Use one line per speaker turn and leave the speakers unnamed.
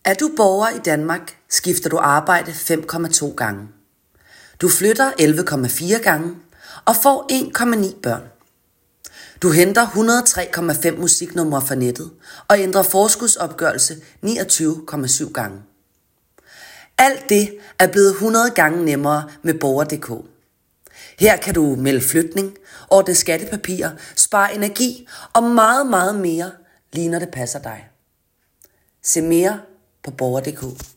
Er du borger i Danmark, skifter du arbejde 5,2 gange. Du flytter 11,4 gange og får 1,9 børn. Du henter 103,5 musiknumre fra nettet og ændrer forskudsopgørelse 29,7 gange. Alt det er blevet 100 gange nemmere med Borger.dk. Her kan du melde flytning, ordne skattepapirer, spare energi og meget, meget mere, lige når det passer dig. Se mere på Borger.dk.